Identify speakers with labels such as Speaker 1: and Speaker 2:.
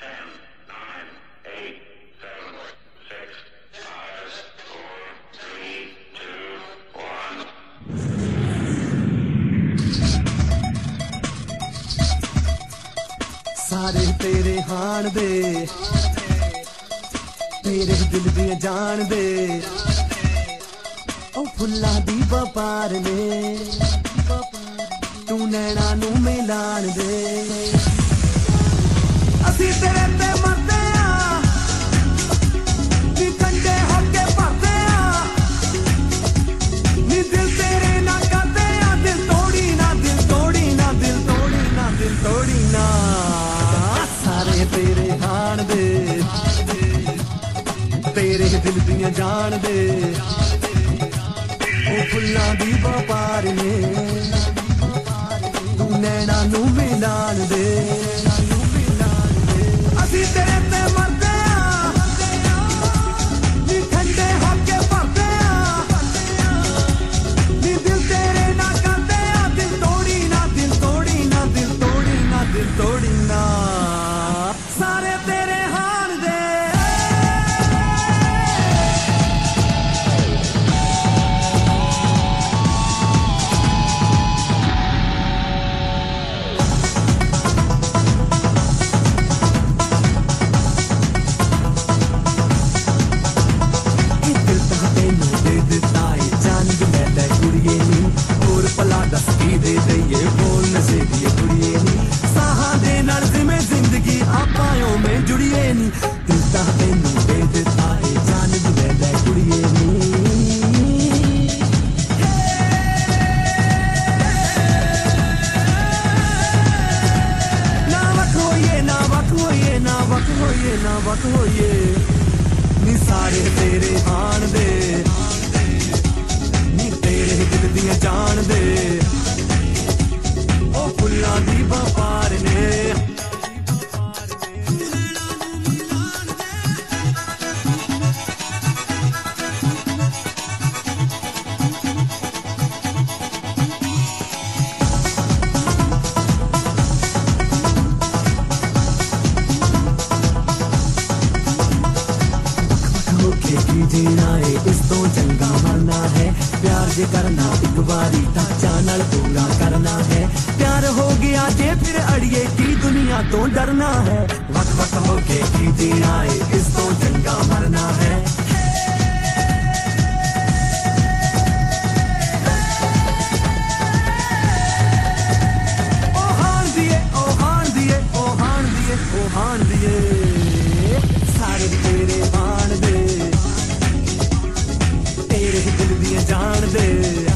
Speaker 1: 10, 9, 8, 7, 6, 5, 4, 3, 2, 1.
Speaker 2: सारे तेरे हाण दे तेरे दिल दियां जान दे ओ फुल्लां दी वपार ने तू नैना नू मिलान दे असी तेरे ते मरदे आ नी कंडे होके भरदे आ नी दिल तेरे ना करदे आ दिल तोड़ी ना दिल तोड़ी ना दिल तोड़ी ना दिल तोड़ी ना सारे तेरे हाण दे तेरे दिल दियां जान दे ओ फुल्लां दी वपार ने तू नैना नू मिलान दे असी तेरे ते मरदे आ नी ठंडे होके भरदे आ नी दिल तेरे ना करदे आ दिल तोड़ी ना दिल तोड़ी ना दिल तोड़ी ना दिल तोड़ी ना सारे तेरे हाण दे ना वक्त होइए नी सारे तेरे हाण दे नी तेरे दिल दियां जान दे ओ फुल्लां दी वपार ने जीना है इस तो चंगा मरना है प्यार जे करना एक बारी टच्चा नाल पूरा करना है प्यार हो गया जे फिर अड़िए की दुनिया तो डरना है वक्त वक्त होके की जीना है इस तो चंगा मरना है ओ हाण दिए ओ हाण दिए ओ हाण दिए ओ हाण दिए सारे तेरे हाण दे तेरे दिल दियां जान दे